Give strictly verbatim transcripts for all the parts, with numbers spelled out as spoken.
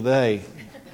They.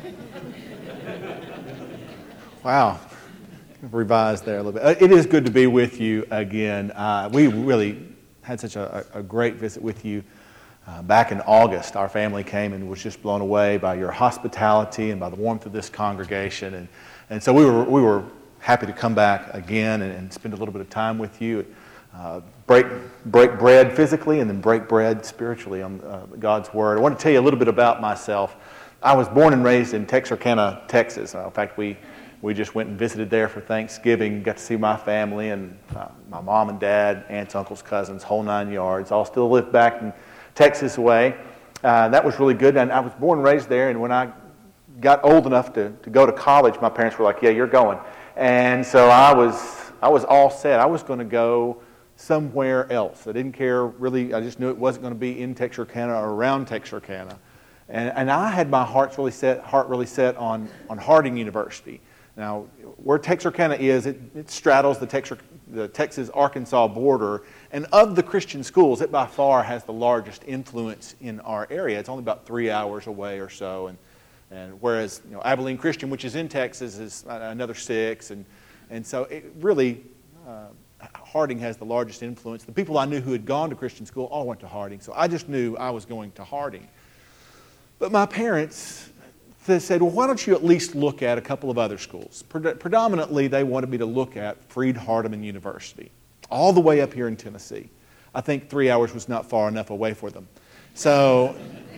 Wow. Revised there a little bit. It is good to be with you again. Uh, we really had such a, a great visit with you uh, back in August. Our family came and was just blown away by your hospitality and by the warmth of this congregation. And, and so we were we were happy to come back again and, and spend a little bit of time with you. Uh, break break bread physically and then break bread spiritually on uh, God's Word. I want to tell you a little bit about myself. I was born and raised in Texarkana, Texas. Uh, in fact, we, we just went and visited there for Thanksgiving, got to see my family and uh, my mom and dad, aunts, uncles, cousins, whole nine yards. All still live back in Texas way. Uh, that was really good. And I was born and raised there, and when I got old enough to, to go to college, my parents were like, yeah, you're going. And so I was I was all set. I was going to go somewhere else. I didn't care really. I just knew it wasn't going to be in Texarkana or around Texarkana. And, and I had my heart really set, heart really set on, on Harding University. Now, where Texarkana is, it, it straddles the, Texar, the Texas-Arkansas border. And of the Christian schools, it by far has the largest influence in our area. It's only about three hours away or so. And, and whereas you know, Abilene Christian, which is in Texas, is another six. And, and so it really, uh, Harding has the largest influence. The people I knew who had gone to Christian school all went to Harding. So I just knew I was going to Harding. But my parents said, well, why don't you at least look at a couple of other schools? Predominantly, they wanted me to look at Freed-Hardeman University, all the way up here in Tennessee. I think three hours was not far enough away for them. So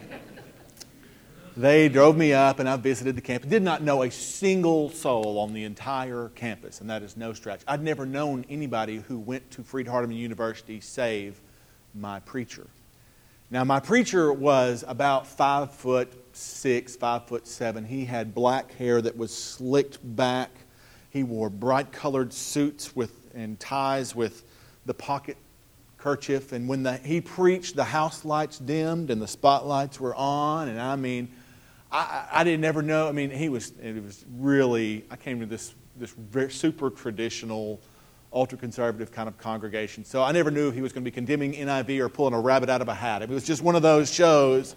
they drove me up, and I visited the campus. Did not know a single soul on the entire campus, and that is no stretch. I'd never known anybody who went to Freed-Hardeman University save my preacher. Now, my preacher was about five foot six, five foot seven. He had black hair that was slicked back. He wore bright-colored suits with and ties with the pocket kerchief. And when the, he preached, the house lights dimmed and the spotlights were on. And I mean, I, I didn't ever know. I mean, he was. It was really. I came to this this very super traditional, ultra-conservative kind of congregation. So I never knew if he was going to be condemning N I V or pulling a rabbit out of a hat. It was just one of those shows,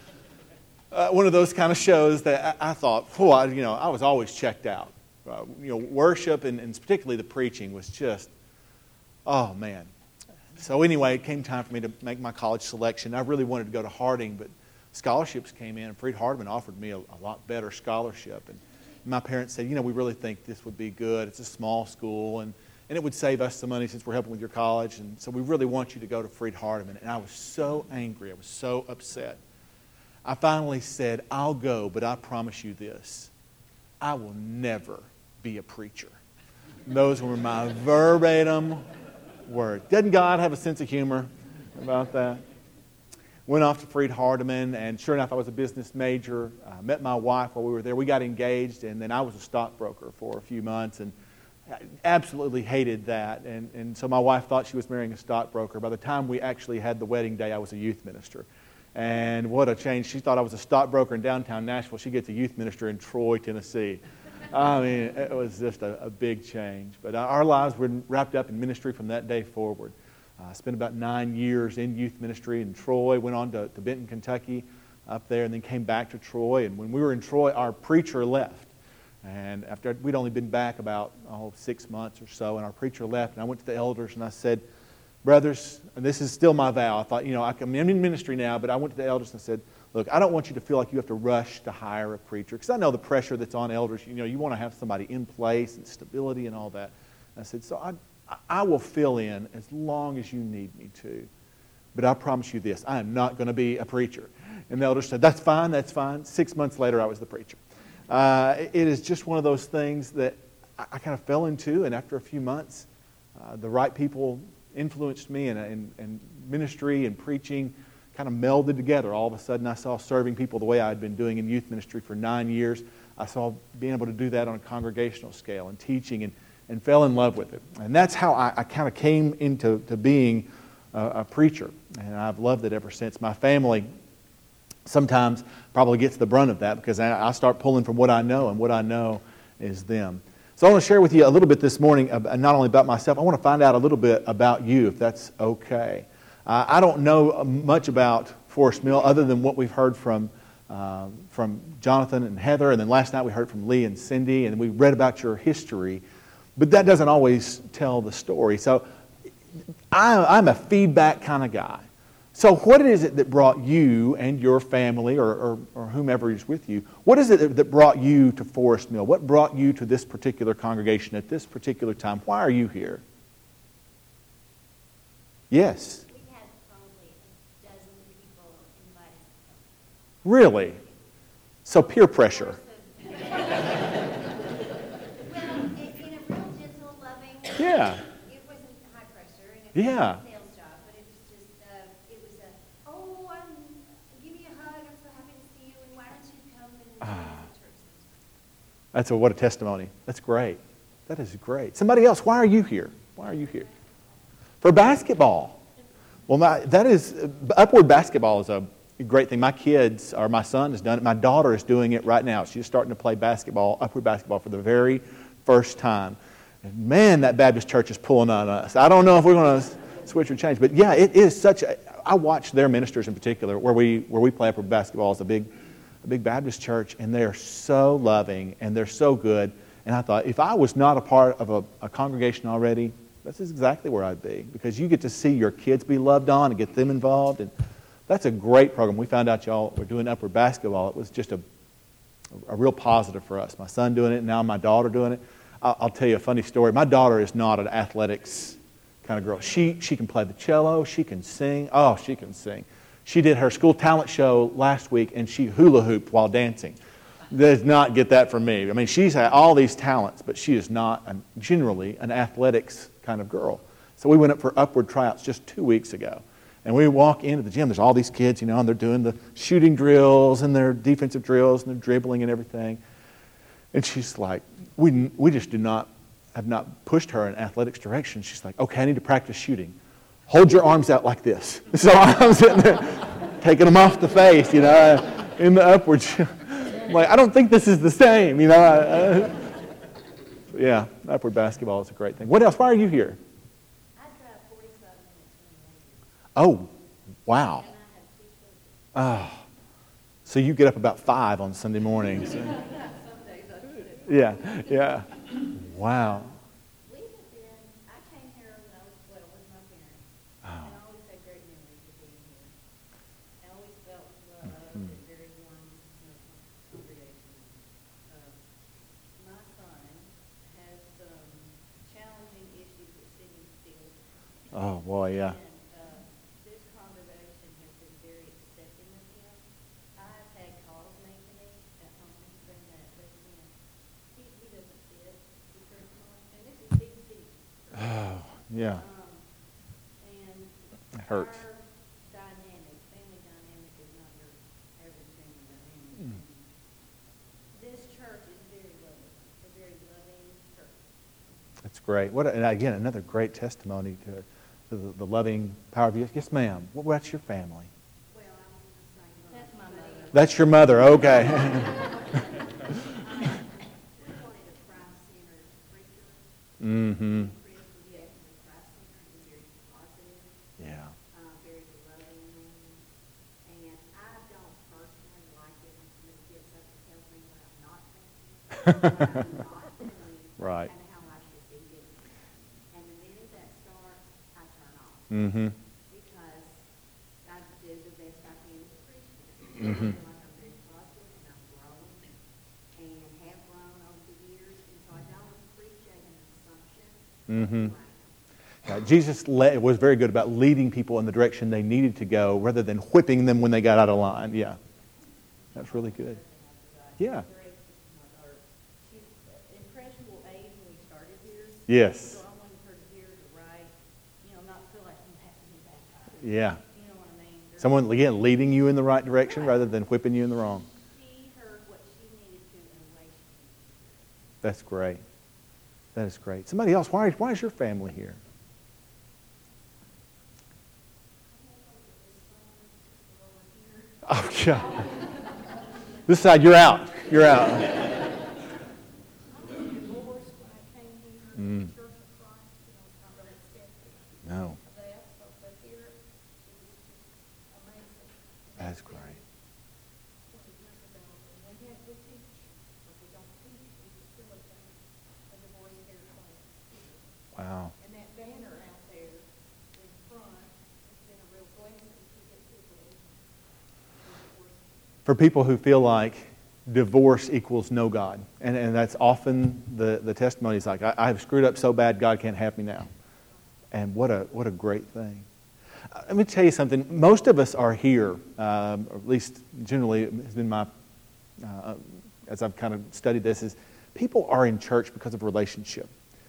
uh, one of those kind of shows that I, I thought, oh, I, you know, I was always checked out. Uh, you know, worship and, and particularly the preaching was just, oh, man. So anyway, it came time for me to make my college selection. I really wanted to go to Harding, but scholarships came in, and Freed-Hardeman offered me a, a lot better scholarship. And my parents said, you know, we really think this would be good. It's a small school, and And it would save us some money since we're helping with your college. And so we really want you to go to Freed-Hardeman. And I was so angry. I was so upset. I finally said, I'll go, but I promise you this. I will never be a preacher. And those were my verbatim words. Doesn't God have a sense of humor about that? Went off to Freed-Hardeman, and sure enough, I was a business major. I met my wife while we were there. We got engaged, and then I was a stockbroker for a few months. And I absolutely hated that, and, and so my wife thought she was marrying a stockbroker. By the time we actually had the wedding day, I was a youth minister. And what a change. She thought I was a stockbroker in downtown Nashville. She gets a youth minister in Troy, Tennessee. I mean, it was just a, a big change. But our lives were wrapped up in ministry from that day forward. I uh, spent about nine years in youth ministry in Troy, went on to, to Benton, Kentucky up there, and then came back to Troy. And when we were in Troy, our preacher left. And after we'd only been back about oh, six months or so, and our preacher left, and I went to the elders and I said, brothers, and this is still my vow. I thought, you know, I'm in ministry now, but I went to the elders and I said, look, I don't want you to feel like you have to rush to hire a preacher, because I know the pressure that's on elders. You know, you want to have somebody in place and stability and all that. And I said, so I, I will fill in as long as you need me to, but I promise you this, I am not going to be a preacher. And the elders said, that's fine, that's fine. Six months later, I was the preacher. Uh, it is just one of those things that I, I kind of fell into, and after a few months, uh, the right people influenced me, and, and, and ministry and preaching kind of melded together. All of a sudden, I saw serving people the way I had been doing in youth ministry for nine years. I saw being able to do that on a congregational scale and teaching, and, and fell in love with it. And that's how I, I kind of came into to being a, a preacher, and I've loved it ever since. My family sometimes probably gets the brunt of that, because I start pulling from what I know, and what I know is them. So I want to share with you a little bit this morning, not only about myself, I want to find out a little bit about you, if that's okay. Uh, I don't know much about Forest Mill other than what we've heard from uh, from Jonathan and Heather, and then last night we heard from Lee and Cindy, and we read about your history. But that doesn't always tell the story. So I, I'm a feedback kind of guy. So what is it that brought you and your family, or, or, or whomever is with you, what is it that brought you to Forest Mill? What brought you to this particular congregation at this particular time? Why are you here? Yes. We had probably a dozen people invite us. Really? So peer pressure. Well, in, in a real gentle, loving. Yeah. It wasn't high pressure, and it Yeah. wasn't a sales job, but it was just, uh, it was a, oh, I'm, give me a hug, I'm so happy to see you, and why don't you come and join us at church sometime? That's a, what a testimony. That's great. That is great. Somebody else, why are you here? Why are you here? For basketball. Well, my, that is, Upward basketball is a great thing. My kids, or my son has done it. My daughter is doing it right now. She's starting to play basketball, Upward basketball, for the very first time. And man, that Baptist church is pulling on us. I don't know if we're going to switch or change, but yeah, it is such a, I watch their ministers in particular, where we where we play Upward basketball is a big, a big Baptist church, and they are so loving, and they're so good. And I thought, if I was not a part of a, a congregation already, this is exactly where I'd be, because you get to see your kids be loved on and get them involved, and that's a great program. We found out y'all were doing Upward basketball. It was just a, a real positive for us. My son doing it, now my daughter doing it. I'll, I'll tell you a funny story. My daughter is not an athletics kind of girl. She she can play the cello. She can sing. Oh, she can sing. She did her school talent show last week, and she hula hooped while dancing. Does not get that from me. I mean, she's had all these talents, but she is not an, generally an athletics kind of girl. So we went up for Upward tryouts just two weeks ago. And we walk into the gym, there's all these kids, you know, and they're doing the shooting drills and their defensive drills and they're dribbling and everything. And she's like, we we just do not, have not pushed her in athletics direction. She's like, okay, I need to practice shooting. Hold your arms out like this. So I'm sitting there taking them off the face, you know, in the Upward. I'm like, I don't think this is the same, you know. Uh, yeah, Upward basketball is a great thing. What else? Why are you here? Oh, wow. Oh, so you get up about five on Sunday mornings. Yeah, yeah. Wow. We have been, I came here when I was, well, with my parents. Oh. And I always had great memories of being here. I always felt loved and very warm congregation. Uh, my son has some challenging issues with sitting still. Oh, boy, yeah. And uh, this congregation has been very accepting of him. I've had calls made to me at home saying that, listen, he, he doesn't fit the church home. And this is big city. Oh, yeah. Um, and It hurts. our dynamic, family dynamic is not your average family dynamic. Mm. This church is very loving. It's a very loving church. That's great. What? A, and again, another great testimony to, to the, the loving power of you. Yes, ma'am. What, what's your family? Well, I was just saying, that's my mother. That's your mother. Okay. We wanted a Christ-centered preacher. Mm-hmm. Chris was definitely Christ-centered and very positive, Yeah. uh, very loving man. And I don't personally like it when somebody gets up and tells me what I'm not thinking, what I'm not doing, Right. and how I should be doing. And the minute that starts, I turn off. Mm-hmm. Because I do the best I can as a Christian. Mhm. I feel like I'm very positive and I'm growing and have grown over the years, and so I don't appreciate an assumption. Mm-hmm. of who I am. Yeah, Jesus le- was very good about leading people in the direction they needed to go rather than whipping them when they got out of line. Yeah. That's really good. Yeah. She's impressionable age when we started here. Yes. So I wanted her to hear the right, you know, not feel like you have to be baptized. Yeah. You know what I mean? There's- Someone, again, leading you in the right direction rather than whipping you in the wrong. She heard what she needed to in a way she needed to. That's great. That is great. Somebody else, why, why is your family here? Oh, yeah. This side, you're out. You're out. I was divorced when I came here. Mm. The Church of Christ, you know, it's not really accepted No, of that, so, but here, it was just amazing. that's great. What a for people who feel like divorce equals no God. And, and that's often the, the testimony is like, I, I have screwed up so bad, God can't have me now. And what a what a great thing. Uh, let me tell you something. Most of us are here, um, or at least generally it has been my, uh, as I've kind of studied this, is people are in church because of relationship.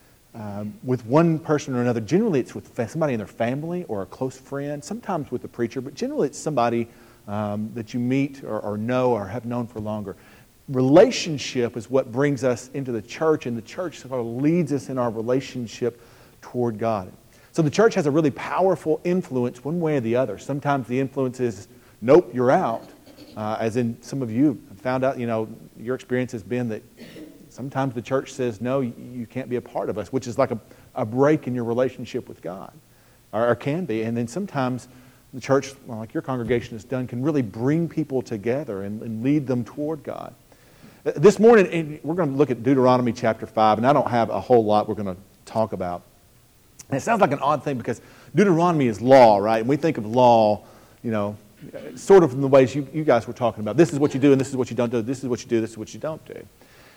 Um, with one person or another. Generally it's with somebody in their family or a close friend, sometimes with the preacher, but generally it's somebody um, that you meet or, or know or have known for longer. Relationship is what brings us into the church, and the church sort of leads us in our relationship toward God. So the church has a really powerful influence one way or the other. Sometimes the influence is, nope, you're out. Uh, as in some of you found out, you know, your experience has been that sometimes the church says, no, you can't be a part of us, which is like a, a break in your relationship with God, or, or can be. And then sometimes the church, well, like your congregation has done, can really bring people together and, and lead them toward God. This morning, we're going to look at Deuteronomy chapter five, and I don't have a whole lot we're going to talk about. And it sounds like an odd thing because Deuteronomy is law, right? And we think of law, you know, sort of in the ways you, you guys were talking about. This is what you do, and this is what you don't do. This is what you do, this is what you don't do.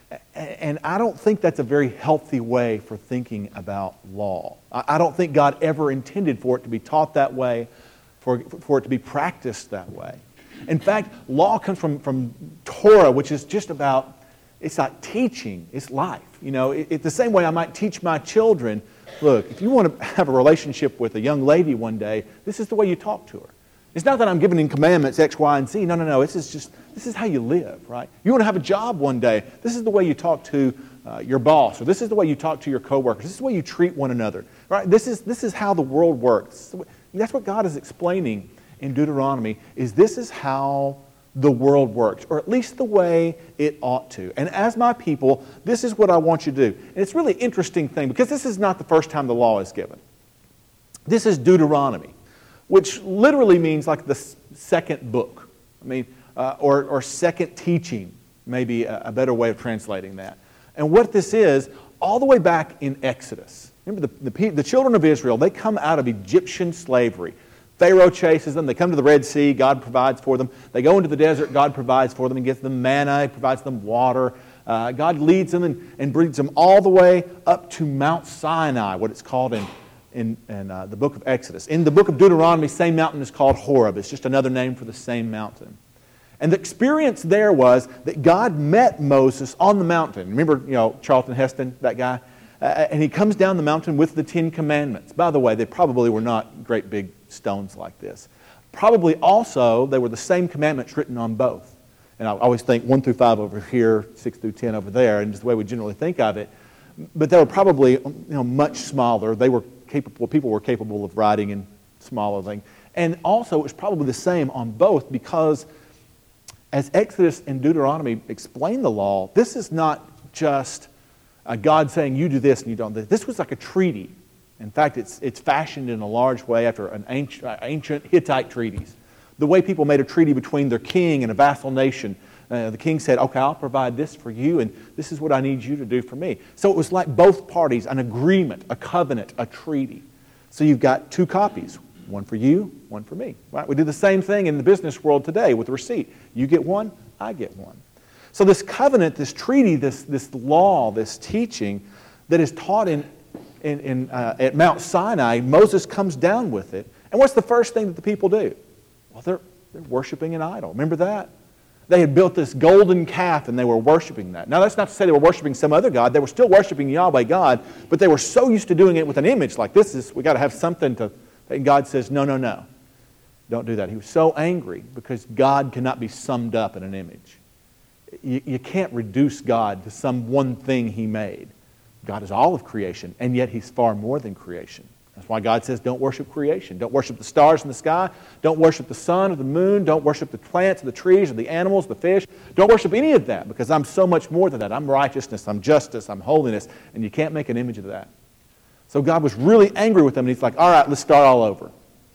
And I don't think that's a very healthy way for thinking about law. I don't think God ever intended for it to be taught that way, for, for it to be practiced that way. In fact, law comes from, from Torah, which is just about, it's like teaching, it's life. You know, it, it's the same way I might teach my children, look, if you want to have a relationship with a young lady one day, this is the way you talk to her. It's not that I'm giving in commandments X, Y, and Z. No, no, no. This is just, this is how you live, right? You want to have a job one day. This is the way you talk to uh, your boss, or this is the way you talk to your coworkers. This is the way you treat one another, right? This is, this is how the world works. That's what God is explaining in Deuteronomy, is this is how the world works, or at least the way it ought to. And as my people, this is what I want you to do. And it's a really interesting thing, because this is not the first time the law is given. This is Deuteronomy, which literally means like the second book. I mean, uh, or, or second teaching, maybe a, a better way of translating that. And what this is, all the way back in Exodus. Remember, the, the, the children of Israel, they come out of Egyptian slavery. Pharaoh chases them. They come to the Red Sea. God provides for them. They go into the desert. God provides for them and gives them manna. He provides them water. Uh, God leads them and, and brings them all the way up to Mount Sinai, what it's called in in, in uh, the book of Exodus. In the book of Deuteronomy, same mountain is called Horeb. It's just another name for the same mountain. And the experience there was that God met Moses on the mountain. Remember, you know, Charlton Heston, that guy? Uh, and he comes down the mountain with the Ten Commandments. By the way, they probably were not great big stones like this. Probably also, they were the same commandments written on both. And I always think one through five over here, six through ten over there, and just the way we generally think of it. But they were probably, you know, much smaller. They were capable, people were capable of writing in smaller things. And also, it was probably the same on both, because as Exodus and Deuteronomy explain the law, this is not just a God saying, you do this and you don't do this. This was like a treaty. In fact, it's, it's fashioned in a large way after an ancient, ancient Hittite treaties. The way people made a treaty between their king and a vassal nation. Uh, the king said, okay, I'll provide this for you, and this is what I need you to do for me. So it was like both parties, an agreement, a covenant, a treaty. So you've got two copies, one for you, one for me. Right? We do the same thing in the business world today with a receipt. You get one, I get one. So this covenant, this treaty, this, this law, this teaching that is taught in, in, in, uh, at Mount Sinai, Moses comes down with it. And what's the first thing that the people do? Well, they're, they're worshiping an idol. Remember that? They had built this golden calf and they were worshiping that. Now, that's not to say they were worshiping some other god. They were still worshiping Yahweh God, but they were so used to doing it with an image like this is, we got to have something to, and God says, no, no, no. Don't do that. He was so angry because God cannot be summed up in an image. You, you can't reduce God to some one thing He made. God is all of creation, and yet He's far more than creation. That's why God says don't worship creation. Don't worship the stars in the sky. Don't worship the sun or the moon. Don't worship the plants or the trees or the animals, the fish. Don't worship any of that, because I'm so much more than that. I'm righteousness, I'm justice, I'm holiness, and you can't make an image of that. So God was really angry with them, and He's like, all right, let's start all over.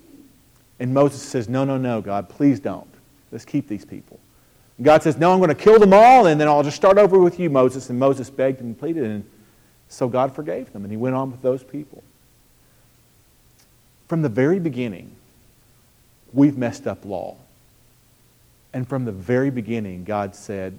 And Moses says, no, no, no, God, please don't. Let's keep these people. And God says, no, I'm going to kill them all, and then I'll just start over with you, Moses. And Moses begged and pleaded, and so God forgave them, and He went on with those people. From the very beginning, we've messed up law. And from the very beginning, God said,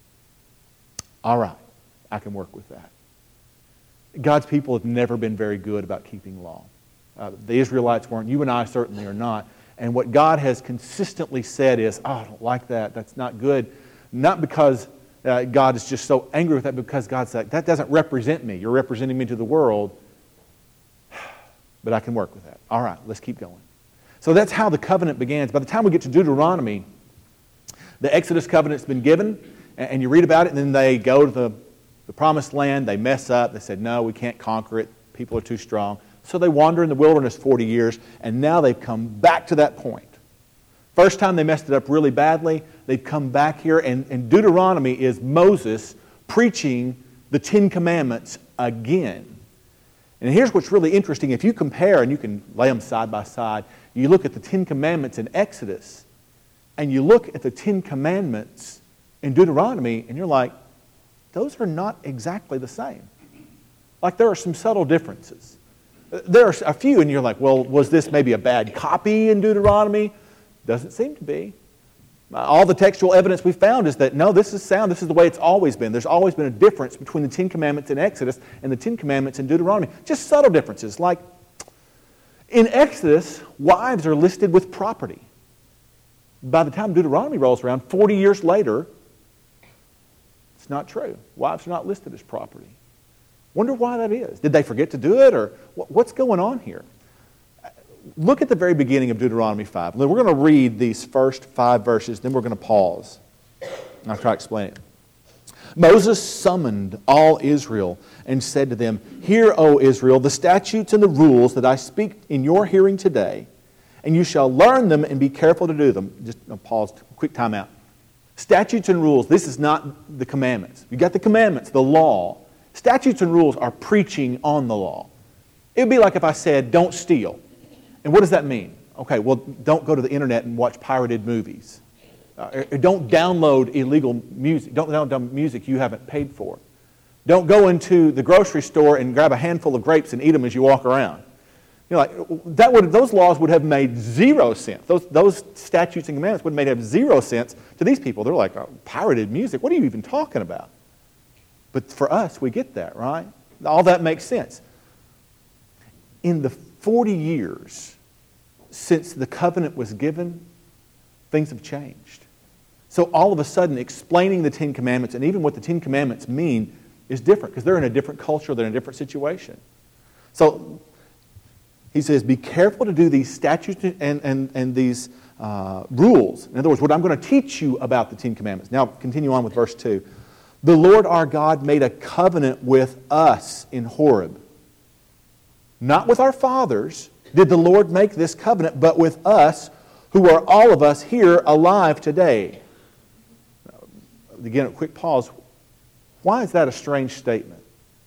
all right, I can work with that. God's people have never been very good about keeping law. Uh, the Israelites weren't. You and I certainly are not. And what God has consistently said is, oh, I don't like that. That's not good. Not because uh, God is just so angry with that, because God said, that doesn't represent me. You're representing me to the world. But I can work with that. All right, let's keep going. So that's how the covenant begins. By the time we get to Deuteronomy, the Exodus covenant's been given, and you read about it, and then they go to the, the promised land. They mess up. They said, no, we can't conquer it. People are too strong. So they wander in the wilderness forty years, and now they've come back to that point. First time they messed it up really badly, they've come back here, and, and Deuteronomy is Moses preaching the Ten Commandments again. And here's what's really interesting. If you compare, and you can lay them side by side, you look at the Ten Commandments in Exodus, and you look at the Ten Commandments in Deuteronomy, and you're like, those are not exactly the same. Like, there are some subtle differences. There are a few, and you're like, well, was this maybe a bad copy in Deuteronomy? Doesn't seem to be. All the textual evidence we found is that, no, this is sound. This is the way it's always been. There's always been a difference between the Ten Commandments in Exodus and the Ten Commandments in Deuteronomy. Just subtle differences. Like, in Exodus, wives are listed with property. By the time Deuteronomy rolls around, forty years later, it's not true. Wives are not listed as property. Wonder why that is. Did they forget to do it, or what's going on here? Look at the very beginning of Deuteronomy five. We're going to read these first five verses, then we're going to pause. And I'll try to explain it. Moses summoned all Israel and said to them, "Hear, O Israel, the statutes and the rules that I speak in your hearing today, and you shall learn them and be careful to do them." Just I'll pause, quick time out. Statutes and rules, this is not the commandments. You got the commandments, the law. Statutes and rules are preaching on the law. It would be like if I said, don't steal. And what does that mean? Okay, well, don't go to the internet and watch pirated movies. Uh, or don't download illegal music. Don't download music you haven't paid for. Don't go into the grocery store and grab a handful of grapes and eat them as you walk around. You know, like that would those laws would have made zero sense. Those those statutes and commandments would have made have zero sense to these people. They're like, oh, pirated music. What are you even talking about? But for us, we get that, right? All that makes sense. In the forty years since the covenant was given, things have changed. So all of a sudden, explaining the Ten Commandments and even what the Ten Commandments mean is different because they're in a different culture, they're in a different situation. So he says, be careful to do these statutes and, and, and these uh, rules. In other words, what I'm going to teach you about the Ten Commandments. Now, continue on with verse two. The Lord our God made a covenant with us in Horeb. Not with our fathers did the Lord make this covenant, but with us, who are all of us here alive today. Again, a quick pause. Why is that a strange statement?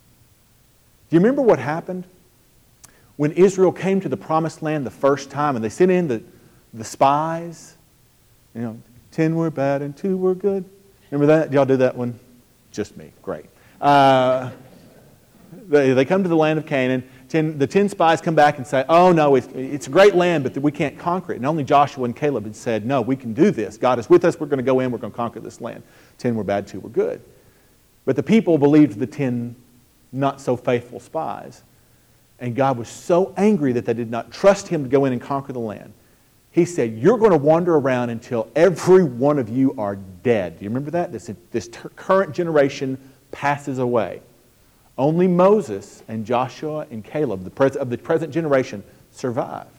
Do you remember what happened? When Israel came to the promised land the first time and they sent in the, the spies, you know, ten were bad and two were good. Remember that? Did y'all do that one? Just me. Great. Uh, they, they come to the land of Canaan. Ten, the ten spies come back and say, oh no, it's, it's a great land, but we can't conquer it. And only Joshua and Caleb had said, no, we can do this. God is with us. We're going to go in. We're going to conquer this land. Ten were bad, two were good. But the people believed the ten not so faithful spies. And God was so angry that they did not trust him to go in and conquer the land. He said, you're going to wander around until every one of you are dead. Do you remember that? This, this ter- current generation passes away. Only Moses and Joshua and Caleb, the pres- of the present generation, survived.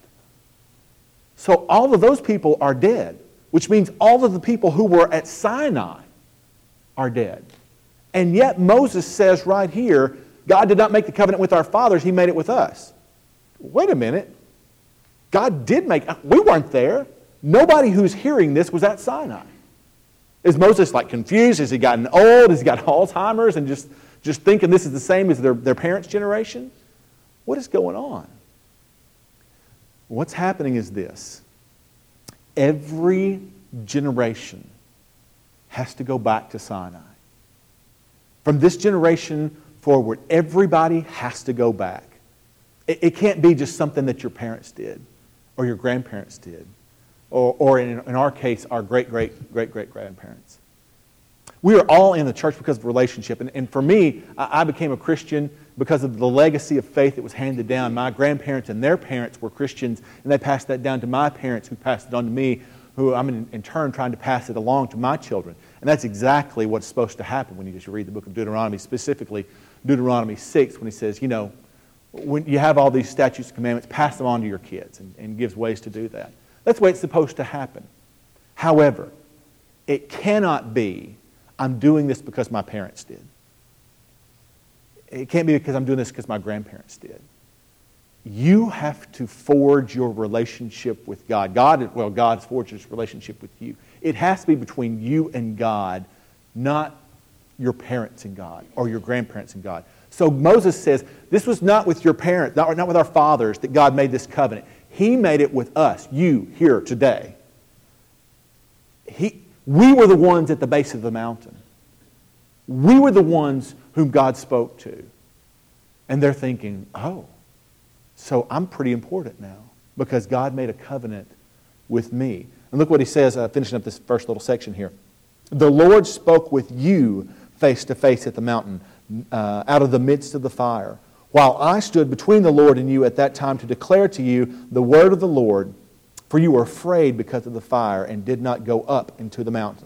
So all of those people are dead, which means all of the people who were at Sinai are dead. And yet Moses says right here, God did not make the covenant with our fathers, he made it with us. Wait a minute. God did make, we weren't there. Nobody who's hearing this was at Sinai. Is Moses like confused? Has he gotten old? Has he got Alzheimer's and just, just thinking this is the same as their, their parents' generation? What is going on? What's happening is this. Every generation has to go back to Sinai. From this generation forward, everybody has to go back. It, it can't be just something that your parents did or your grandparents did. or, or in, in our case, our great-great-great-great-grandparents. We are all in the church because of relationship. And, and for me, I, I became a Christian because of the legacy of faith that was handed down. My grandparents and their parents were Christians, and they passed that down to my parents, who passed it on to me, who I'm in, in turn trying to pass it along to my children. And that's exactly what's supposed to happen when you just read the book of Deuteronomy, specifically Deuteronomy six, when he says, you know, when you have all these statutes and commandments, pass them on to your kids, and, and gives ways to do that. That's the way it's supposed to happen. However, it cannot be, I'm doing this because my parents did. It can't be because I'm doing this because my grandparents did. You have to forge your relationship with God. God, well, God's forged His relationship with you. It has to be between you and God, not your parents and God or your grandparents and God. So Moses says, this was not with your parents, not, not with our fathers that God made this covenant. He made it with us, you, here, today. He, we were the ones at the base of the mountain. We were the ones whom God spoke to. And they're thinking, oh, so I'm pretty important now because God made a covenant with me. And look what he says, uh, finishing up this first little section here. The Lord spoke with you face to face at the mountain, uh, out of the midst of the fire, while I stood between the Lord and you at that time to declare to you the word of the Lord, for you were afraid because of the fire and did not go up into the mountain.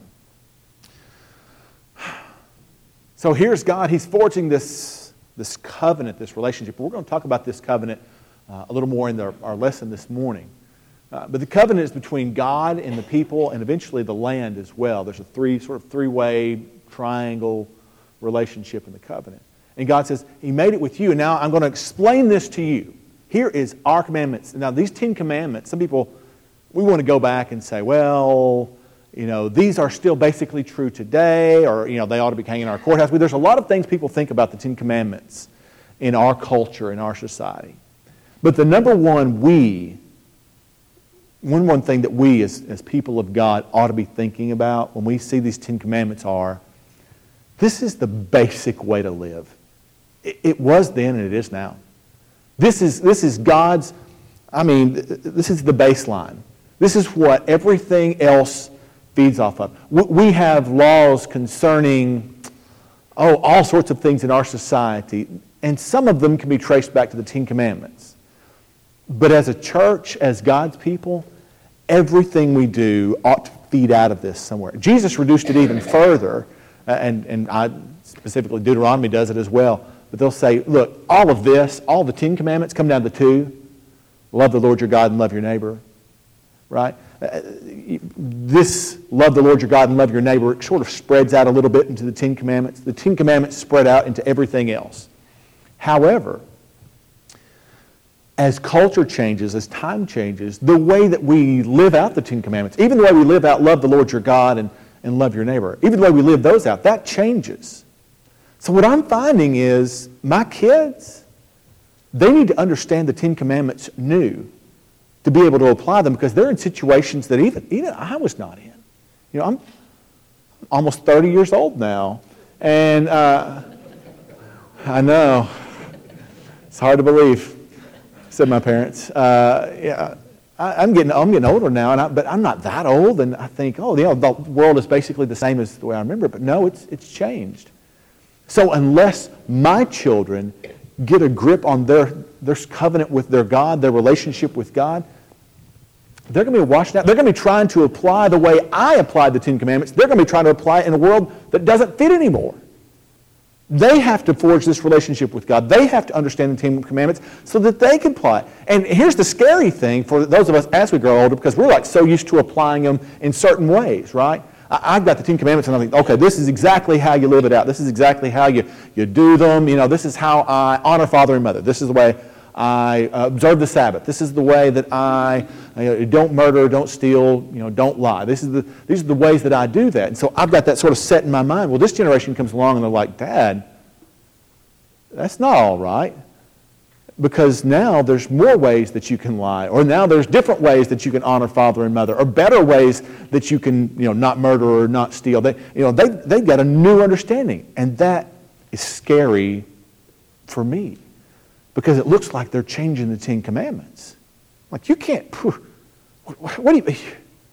So here's God. He's forging this, this covenant, this relationship. We're going to talk about this covenant uh, a little more in the, our lesson this morning. Uh, but the covenant is between God and the people and eventually the land as well. There's a three sort of three-way triangle relationship in the covenant. And God says, He made it with you, and now I'm going to explain this to you. Here is our commandments. Now, these Ten Commandments, some people, we want to go back and say, well, you know, these are still basically true today, or, you know, they ought to be hanging in our courthouse. But there's a lot of things people think about the Ten Commandments in our culture, in our society. But the number one we, one, one thing that we as, as people of God ought to be thinking about when we see these Ten Commandments are, this is the basic way to live. It, it was then and it is now. This is, this is God's, I mean, this is the baseline. This is what everything else feeds off of. We have laws concerning, oh, all sorts of things in our society, and some of them can be traced back to the Ten Commandments. But as a church, as God's people, everything we do ought to feed out of this somewhere. Jesus reduced it even further, and, and I, specifically Deuteronomy does it as well. But they'll say, look, all of this, all the Ten Commandments come down to two. Love the Lord your God and love your neighbor. Right? Uh, this love the Lord your God and love your neighbor, it sort of spreads out a little bit into the Ten Commandments. The Ten Commandments spread out into everything else. However, as culture changes, as time changes, the way that we live out the Ten Commandments, even the way we live out love the Lord your God and, and love your neighbor, even the way we live those out, that changes. So what I'm finding is my kids, they need to understand the Ten Commandments new to be able to apply them because they're in situations that even, even I was not in. You know, I'm almost thirty years old now. And uh, I know, it's hard to believe, said my parents. Uh, yeah, I, I'm getting I'm getting older now, and I, but I'm not that old. And I think, oh, you know, the world is basically the same as the way I remember it. But no, it's it's changed. So unless my children get a grip on their, their covenant with their God, their relationship with God, they're going to be washed out. They're going to be trying to apply the way I applied the Ten Commandments. They're going to be trying to apply it in a world that doesn't fit anymore. They have to forge this relationship with God. They have to understand the Ten Commandments so that they can apply it. And here's the scary thing for those of us as we grow older, because we're like so used to applying them in certain ways, right? I've got the Ten Commandments and I think, okay, this is exactly how you live it out. This is exactly how you, you do them. You know, this is how I honor father and mother. This is the way I observe the Sabbath. This is the way that I you know, don't murder, don't steal, you know, don't lie. This is the, these are the ways that I do that. And so I've got that sort of set in my mind. Well, this generation comes along and they're like, Dad, that's not all right. Because now there's more ways that you can lie, or now there's different ways that you can honor father and mother, or better ways that you can, you know, not murder or not steal. They, you know, they they've got a new understanding, and that is scary for me, because it looks like they're changing the Ten Commandments. Like you can't. What do you?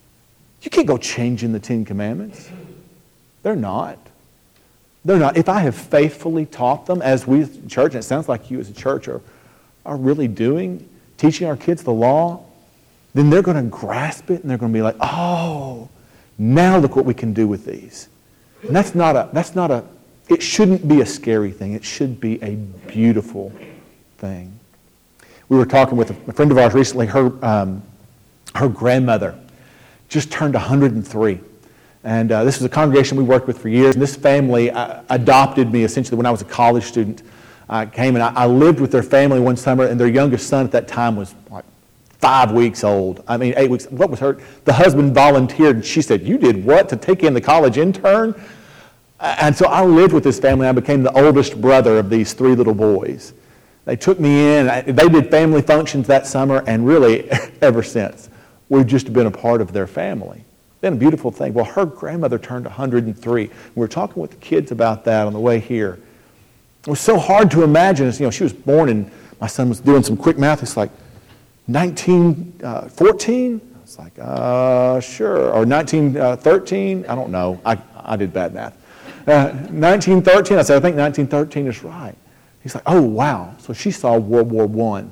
You can't go changing the Ten Commandments. They're not. They're not. If I have faithfully taught them, as we as a church, and it sounds like you as a church are, are really doing, teaching our kids the law, then they're going to grasp it and they're going to be like, oh, now look what we can do with these. And that's not a, that's not a, it shouldn't be a scary thing. It should be a beautiful thing. We were talking with a friend of ours recently. Her, um, her grandmother just turned one hundred three. And uh, this was a congregation we worked with for years. And this family uh, adopted me essentially when I was a college student. I came and I, I lived with their family one summer, and their youngest son at that time was like five weeks old. I mean, eight weeks. What was her? The husband volunteered, and she said, "You did what to take in the college intern?" And so I lived with this family. I became the oldest brother of these three little boys. They took me in. I, they did family functions that summer, and really, ever since, we've just been a part of their family. Been a beautiful thing. Well, her grandmother turned one hundred three. We were talking with the kids about that on the way here. It was so hard to imagine. You know, she was born, and my son was doing some quick math. It's like nineteen fourteen. I was like, uh, sure. Or nineteen thirteen. I don't know. I I did bad math. Uh, nineteen thirteen. I said, I think nineteen thirteen is right. He's like, oh, wow. So she saw World War One.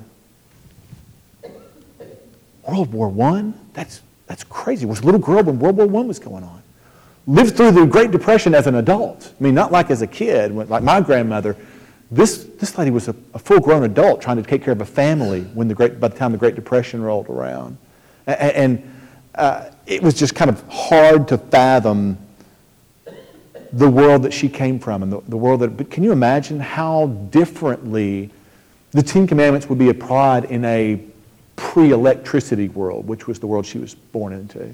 World War One? That's that's crazy. Was a little girl when World War One was going on. Lived through the Great Depression as an adult. I mean, not like as a kid, like my grandmother. This this lady was a, a full-grown adult trying to take care of a family when the great by the time the Great Depression rolled around. And, and uh, it was just kind of hard to fathom the world that she came from and the, the world that, but can you imagine how differently the Ten Commandments would be applied in a pre-electricity world, which was the world she was born into,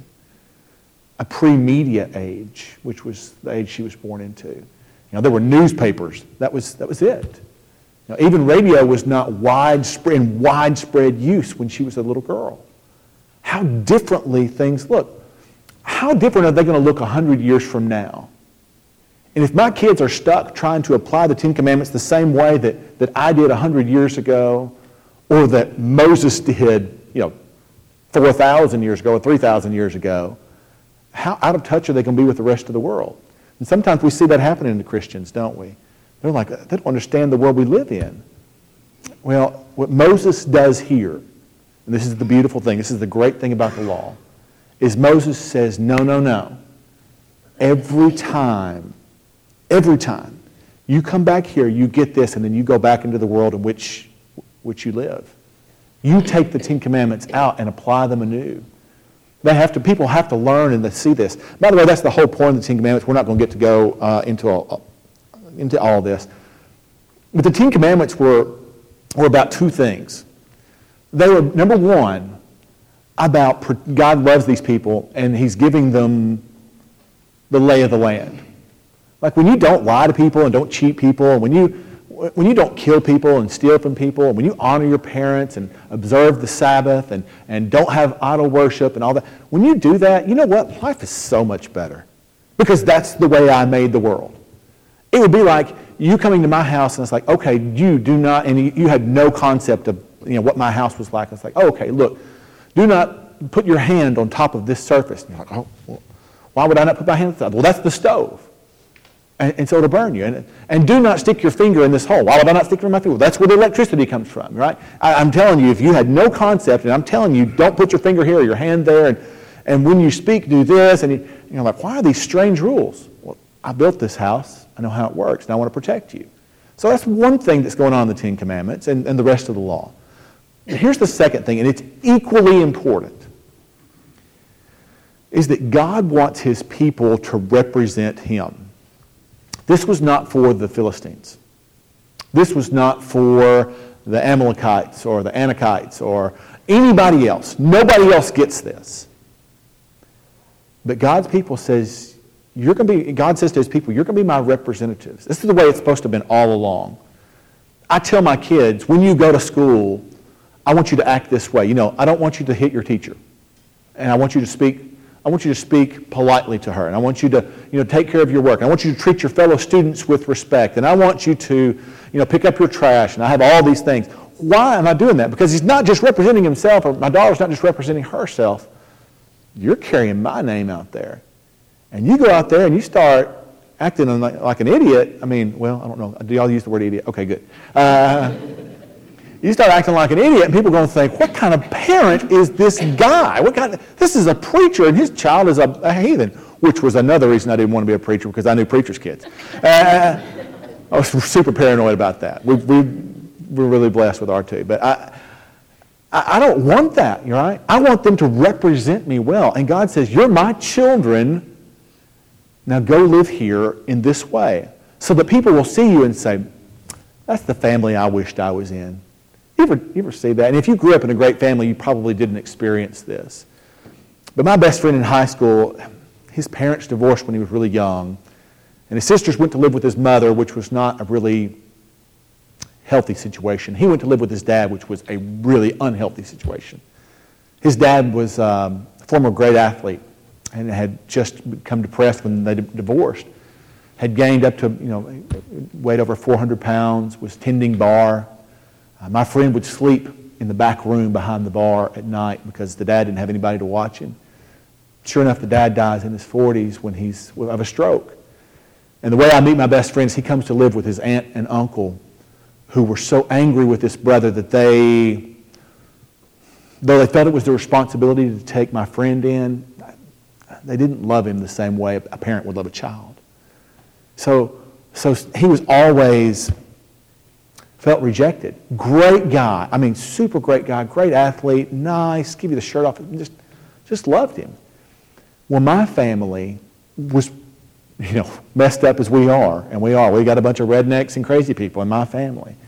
a pre-media age, which was the age she was born into. You know, there were newspapers. That was that was it. You know, even radio was not widespread in widespread use when she was a little girl. How differently things look. How different are they going to look a hundred years from now? And if my kids are stuck trying to apply the Ten Commandments the same way that, that I did a hundred years ago, or that Moses did, you know, four thousand years ago or three thousand years ago, how out of touch are they going to be with the rest of the world? And sometimes we see that happening to Christians, don't we? They're like, they don't understand the world we live in. Well, what Moses does here, and this is the beautiful thing, this is the great thing about the law, is Moses says, no, no, no. Every time, every time you come back here, you get this, and then you go back into the world in which, which you live. You take the Ten Commandments out and apply them anew. They have to. People have to learn and to see this. By the way, that's the whole point of the Ten Commandments. We're not going to get to go uh, into all, into all this. But the Ten Commandments were, were about two things. They were, number one, about God loves these people and He's giving them the lay of the land. Like when you don't lie to people and don't cheat people, and when you when you don't kill people and steal from people, and when you honor your parents and observe the Sabbath and, and don't have idol worship and all that, when you do that, you know what? Life is so much better because that's the way I made the world. It would be like you coming to my house and it's like, okay, you do not, and you, you had no concept of you know what my house was like. It's like, oh, okay, look, do not put your hand on top of this surface. And you're like, oh, well, why would I not put my hand on top? Well, that's the stove. And, and so it'll burn you. And, and do not stick your finger in this hole. Why would I not stick my finger? Well, that's where the electricity comes from, right? I, I'm telling you, if you had no concept, and I'm telling you, don't put your finger here or your hand there, and, and when you speak, do this, and you, you're like, why are these strange rules? Well, I built this house. I know how it works, and I want to protect you. So that's one thing that's going on in the Ten Commandments and, and the rest of the law. And here's the second thing, and it's equally important, is that God wants His people to represent Him. This was not for the Philistines. This was not for the Amalekites or the Anakites or anybody else. Nobody else gets this. But God's people says, you're going to be, God says to His people, you're going to be my representatives. This is the way it's supposed to have been all along. I tell my kids, when you go to school, I want you to act this way. You know, I don't want you to hit your teacher. And I want you to speak I want you to speak politely to her, and I want you to, you know, take care of your work. I want you to treat your fellow students with respect, and I want you to, you know, pick up your trash, and I have all these things. Why am I doing that? Because he's not just representing himself, or my daughter's not just representing herself. you're carrying my name out there. And you go out there and you start acting like, like an idiot. I mean, well, I don't know. Do y'all use the word idiot? Okay, good. Uh, you start acting like an idiot, and people are going to think, what kind of parent is this guy? What kind of, this is a preacher, and his child is a, a heathen, which was another reason I didn't want to be a preacher, because I knew preachers' kids. Uh, I was super paranoid about that. We, we, we're really blessed with our two. But I, I, I don't want that, right? I want them to represent me well. And God says, you're my children. Now go live here in this way, so that people will see you and say, that's the family I wished I was in. You ever, you ever see that? And if you grew up in a great family, you probably didn't experience this. But my best friend in high school, his parents divorced when he was really young. And his sisters went to live with his mother, which was not a really healthy situation. He went to live with his dad, which was a really unhealthy situation. His dad was um, a former great athlete and had just become depressed when they d- divorced. Had gained up to, you know, weighed over four hundred pounds, was tending bar. Uh, my friend would sleep in the back room behind the bar at night because the dad didn't have anybody to watch him. Sure enough, the dad dies in his forties when he's of a stroke. And the way I meet my best friends, he comes to live with his aunt and uncle, who were so angry with this brother that they, though they felt it was their responsibility to take my friend in, they didn't love him the same way a parent would love a child. So, so he was always felt rejected. Great guy. I mean, super great guy, great athlete, nice, give you the shirt off, just, just loved him. Well, my family was, you know, messed up as we are, and we are. We got a bunch of rednecks and crazy people in my family.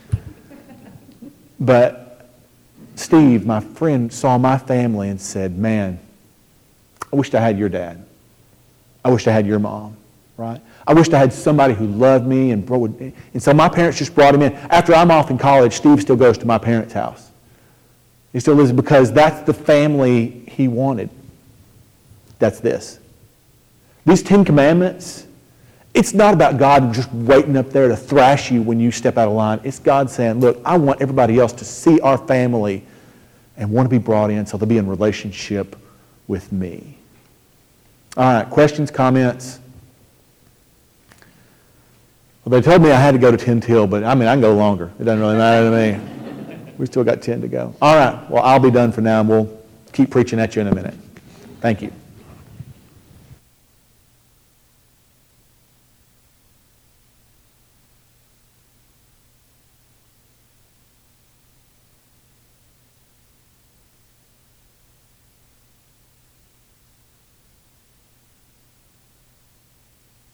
But Steve, my friend, saw my family and said, man, I wished I had your dad. I wished I had your mom, right? I wished I had somebody who loved me. And, would, and so my parents just brought him in. After I'm off in college, Steve still goes to my parents' house. He still lives because that's the family he wanted. That's this. These Ten Commandments, it's not about God just waiting up there to thrash you when you step out of line. It's God saying, look, I want everybody else to see our family and want to be brought in so they'll be in relationship with me. All right, questions, comments? Well, they told me I had to go to ten till, but I mean, I can go longer. It doesn't really matter to me. We still got ten to go. All right, well, I'll be done for now, and we'll keep preaching at you in a minute. Thank you.